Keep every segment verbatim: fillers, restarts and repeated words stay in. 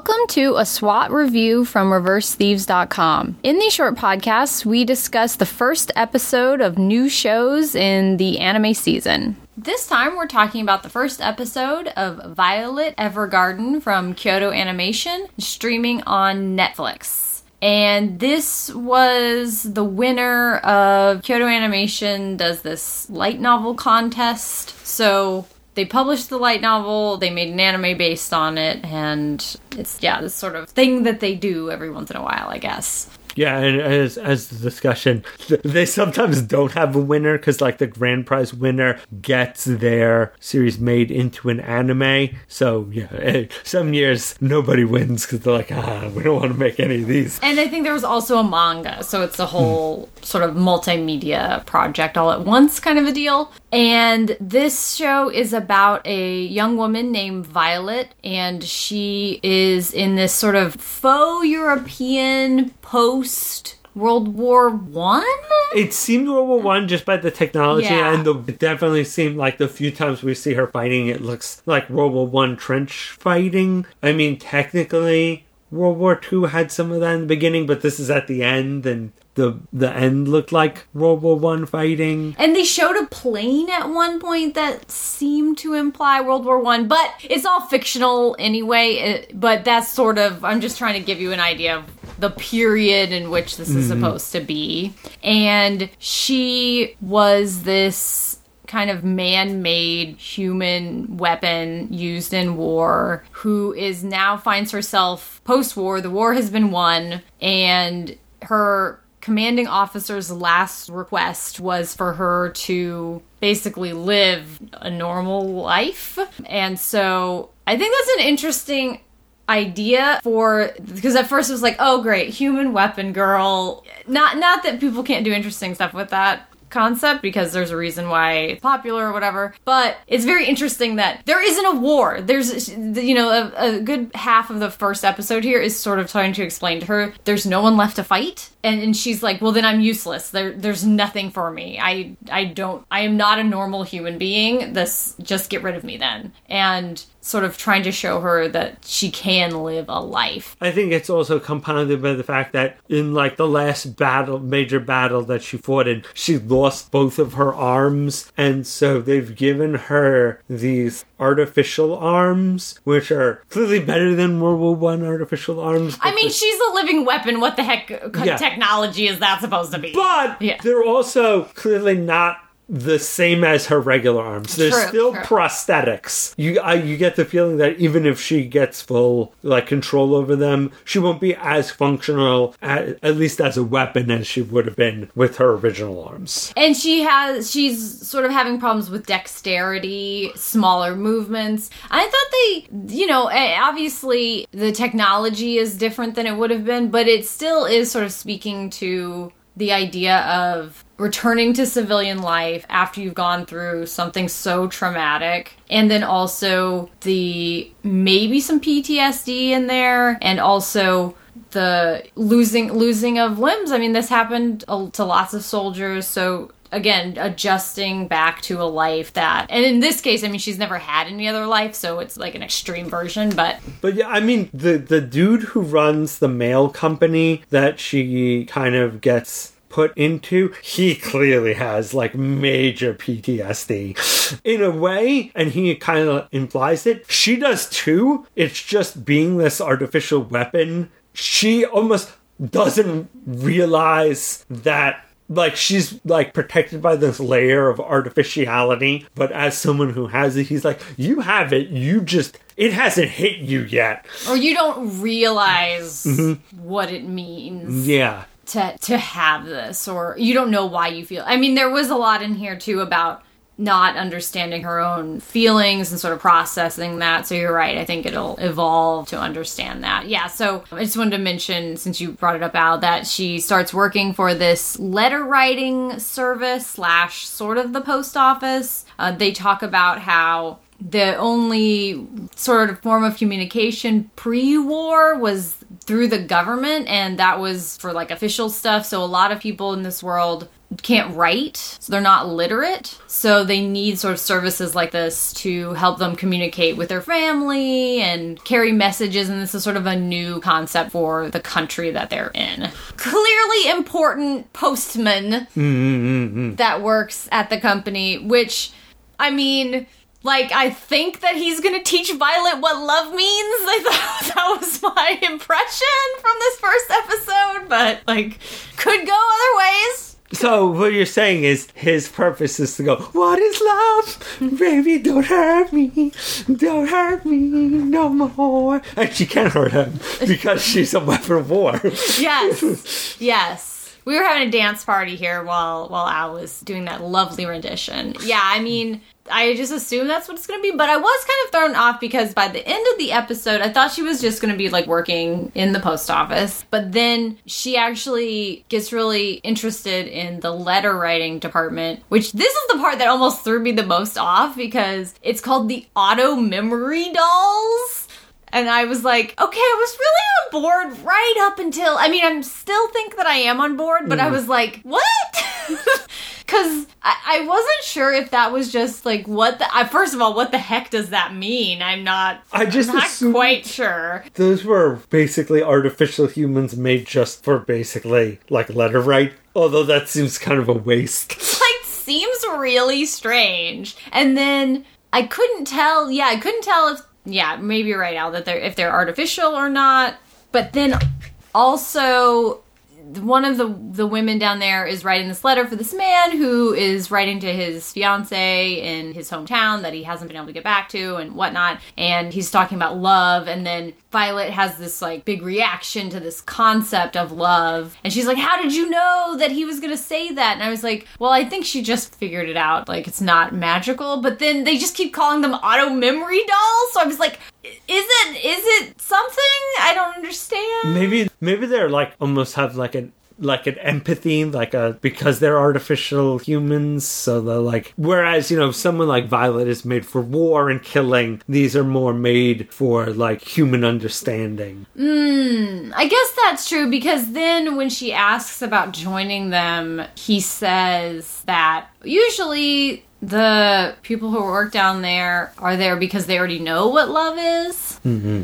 Welcome to a SWAT review from reverse thieves dot com. In these short podcasts, we discuss the first episode of new shows in the anime season. This time, we're talking about the first episode of Violet Evergarden from Kyoto Animation, streaming on Netflix. And this was the winner of Kyoto Animation does this light novel contest. So they published the light novel, they made an anime based on it, and it's, yeah, this sort of thing that they do every once in a while, I guess. Yeah, and as as the discussion, they sometimes don't have a winner because, like, the grand prize winner gets their series made into an anime. So, yeah, some years nobody wins because they're like, ah, we don't want to make any of these. And I think there was also a manga, so it's a whole hmm. sort of multimedia project all at once kind of a deal. And this show is about a young woman named Violet, and she is in this sort of faux European post World War One? It seemed World War One just by the technology, yeah. and the, it definitely seemed like the few times we see her fighting, it looks like World War One trench fighting. I mean, technically, World War Two had some of that in the beginning, but this is at the end, and the the end looked like World War One fighting. And they showed a plane at one point that seemed to imply World War One, but it's all fictional anyway. It, but that's sort of, I'm just trying to give you an idea of the period in which this is mm-hmm. supposed to be. And she was this kind of man-made human weapon used in war who is now finds herself post-war. The war has been won, and her commanding officer's last request was for her to basically live a normal life. And so I think that's an interesting idea for, because at first it was like, oh great, human weapon girl. Not not that people can't do interesting stuff with that concept, because there's a reason why it's popular or whatever, but it's very interesting that there isn't a war. There's, you know, a, a good half of the first episode here is sort of trying to explain to her there's no one left to fight, and, and she's like, well then I'm useless. There there's nothing for me. I I don't I am not a normal human being. This, just get rid of me then. And sort of trying to show her that she can live a life. I think it's also compounded by the fact that in, like, the last battle, major battle that she fought in, she lost both of her arms, and so they've given her these artificial arms, which are clearly better than World War One artificial arms. I mean, the- she's a living weapon. What the heck yeah. technology is that supposed to be? But yeah. they're also clearly not the same as her regular arms. There's true, still true. prosthetics. You I, you get the feeling that even if she gets full, like, control over them, she won't be as functional, at, at least as a weapon, as she would have been with her original arms. And she has, she's sort of having problems with dexterity, smaller movements. I thought they, you know, obviously the technology is different than it would have been, but it still is sort of speaking to the idea of returning to civilian life after you've gone through something so traumatic. And then also the maybe some P T S D in there, and also the losing losing of limbs. I mean, this happened to lots of soldiers, so again, adjusting back to a life that, and in this case, I mean, she's never had any other life, so it's like an extreme version, but... But yeah, I mean, the, the dude who runs the mail company that she kind of gets put into, he clearly has, like, major P T S D in a way, and he kind of implies it. She does too. It's just being this artificial weapon, she almost doesn't realize that, like, she's, like, protected by this layer of artificiality, but as someone who has it, he's like, you have it, you just, it hasn't hit you yet. Or you don't realize mm-hmm. what it means. Yeah. To, to have this, or you don't know why you feel. I mean, there was a lot in here, too, about not understanding her own feelings and sort of processing that. So you're right. I think it'll evolve to understand that. Yeah. So I just wanted to mention, since you brought it up, Al, that she starts working for this letter writing service slash sort of the post office. Uh, they talk about how the only sort of form of communication pre-war was through the government, and that was for, like, official stuff. So a lot of people in this world can't write, so they're not literate. So they need sort of services like this to help them communicate with their family and carry messages, and this is sort of a new concept for the country that they're in. Clearly important postman mm-hmm. that works at the company, which, I mean... Like, I think that he's gonna teach Violet what love means. I thought that was my impression from this first episode, but, like, could go other ways. So, what you're saying is his purpose is to go, what is love? Baby, don't hurt me. Don't hurt me no more. And she can't hurt him because she's a weapon of war. Yes. Yes. We were having a dance party here while, while Al was doing that lovely rendition. Yeah, I mean... I just assumed that's what it's going to be, but I was kind of thrown off because by the end of the episode, I thought she was just going to be, like, working in the post office, but then she actually gets really interested in the letter writing department, which this is the part that almost threw me the most off because it's called the Auto Memory Dolls. And I was like, okay, I was really on board right up until, I mean, I still think that I am on board, but mm. I was like, what? Because I, I wasn't sure if that was just like, what the, I, first of all, what the heck does that mean? I'm not, I just I'm not quite sure. Those were basically artificial humans made just for basically like letter write, although that seems kind of a waste. Like, seems really strange. And then I couldn't tell, yeah, I couldn't tell if, yeah, maybe you're right, Al, that they're, if they're artificial or not. But then also, one of the the women down there is writing this letter for this man who is writing to his fiance in his hometown that he hasn't been able to get back to and whatnot. And he's talking about love. And then Violet has this like big reaction to this concept of love. And she's like, how did you know that he was going to say that? And I was like, well, I think she just figured it out. Like, it's not magical. But then they just keep calling them auto memory dolls. So I was like, is it is it something? I don't understand. Maybe maybe they're like almost have like an like an empathy, like a because they're artificial humans, so they're like, whereas, you know, someone like Violet is made for war and killing, these are more made for like human understanding. Hmm, I guess that's true, because then when she asks about joining them, he says that usually the people who work down there are there because they already know what love is. Mm-hmm.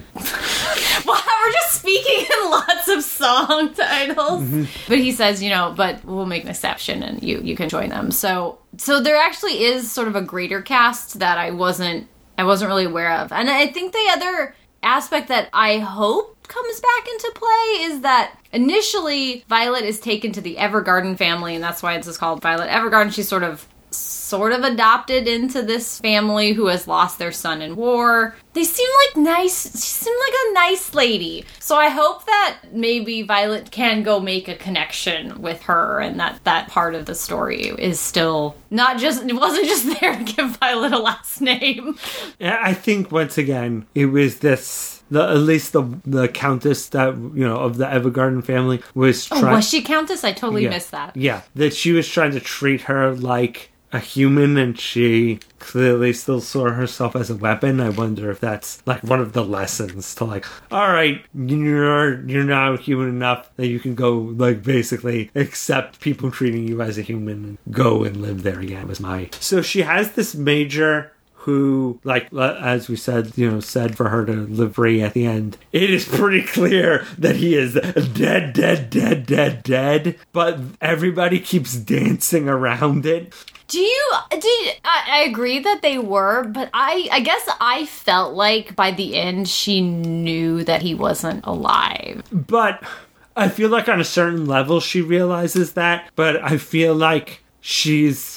Wow, we're just speaking in lots of song titles. Mm-hmm. But he says, you know, but we'll make an exception and you, you can join them. So so there actually is sort of a greater cast that I wasn't I wasn't really aware of. And I think the other aspect that I hope comes back into play is that initially Violet is taken to the Evergarden family, and that's why it's called Violet Evergarden. She's sort of sort of adopted into this family who has lost their son in war. They seem like nice, she seemed like a nice lady. So I hope that maybe Violet can go make a connection with her, and that that part of the story is still not just, it wasn't just there to give Violet a last name. Yeah, I think once again, it was this, the, at least the the countess that, you know, of the Evergarden family was trying. Oh, was she countess? I totally yeah, missed that. Yeah, that she was trying to treat her like a human, and she clearly still saw herself as a weapon. I wonder if that's like one of the lessons to like, all right, you're you're now human enough that you can go like basically accept people treating you as a human and go and live there again. Was my so she has this major who, like, as we said, you know, said for her to live free at the end. It is pretty clear that he is dead, dead, dead, dead, dead. But everybody keeps dancing around it. Do you, do you, I, I agree that they were, but I, I guess I felt like by the end she knew that he wasn't alive. But I feel like on a certain level she realizes that, but I feel like she's,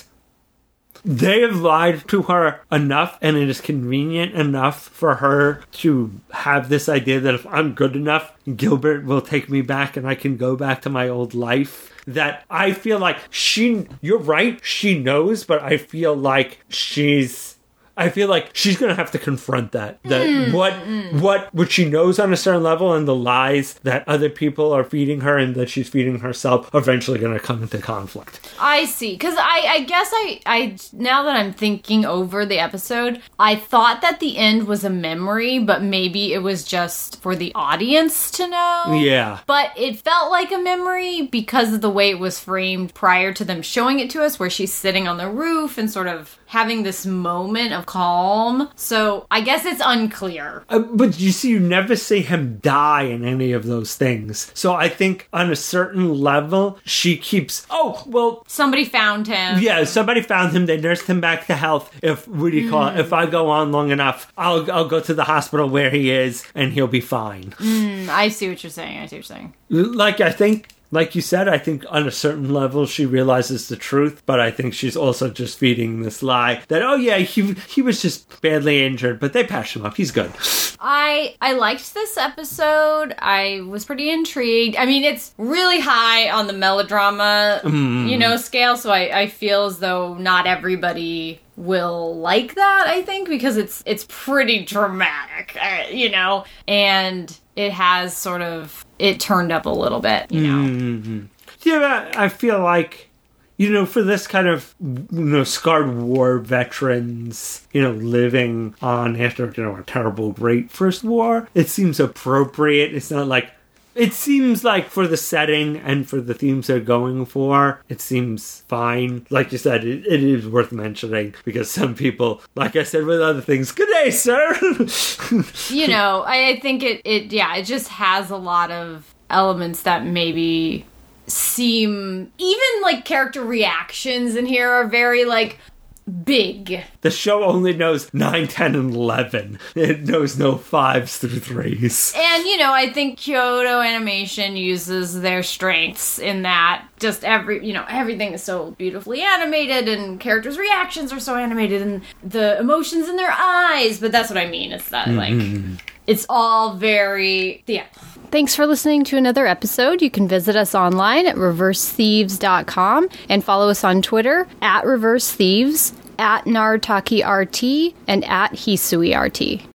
they have lied to her enough, and it is convenient enough for her to have this idea that if I'm good enough, Gilbert will take me back and I can go back to my old life. That I feel like she, you're right, she knows, but I feel like she's, I feel like she's going to have to confront that. That mm, what, mm. what, what she knows on a certain level, and the lies that other people are feeding her and that she's feeding herself are eventually going to come into conflict. I see. Because I, I guess I, I, now that I'm thinking over the episode, I thought that the end was a memory, but maybe it was just for the audience to know. Yeah. But it felt like a memory because of the way it was framed prior to them showing it to us, where she's sitting on the roof and sort of having this moment of calm. So I guess it's unclear. Uh, but you see, you never see him die in any of those things. So I think on a certain level, she keeps, oh, well, somebody found him. Yeah, somebody found him. They nursed him back to health. If, what do you call it? If I go on long enough, I'll I'll go to the hospital where he is and he'll be fine. Mm, I see what you're saying. I see what you're saying. Like, I think, like you said, I think on a certain level she realizes the truth, but I think she's also just feeding this lie that, oh yeah, he he was just badly injured, but they patched him up. He's good. I I liked this episode. I was pretty intrigued. I mean, it's really high on the melodrama, mm. you know, scale, so I, I feel as though not everybody will like that, I think, because it's it's pretty dramatic, uh, you know, and it has sort of, it turned up a little bit, you know. Mm-hmm. Yeah, I feel like, you know, for this kind of, you know, scarred war veterans, you know, living on after, you know, a terrible, great first war, it seems appropriate. It's not like, it seems like for the setting and for the themes they're going for, it seems fine. Like you said, it, it is worth mentioning because some people, like I said with other things, good day, sir. You know, I, I think it, it, yeah, it just has a lot of elements that maybe seem, even like character reactions in here are very like big. The show only knows nine, ten, and eleven. It knows no fives through threes. And, you know, I think Kyoto Animation uses their strengths in that just every, you know, everything is so beautifully animated and characters' reactions are so animated and the emotions in their eyes. But that's what I mean. It's that, mm-hmm. like, it's all very, yeah. Thanks for listening to another episode. You can visit us online at reverse thieves dot com and follow us on Twitter at reverse thieves, at Narataki R T, and at Hisui R T.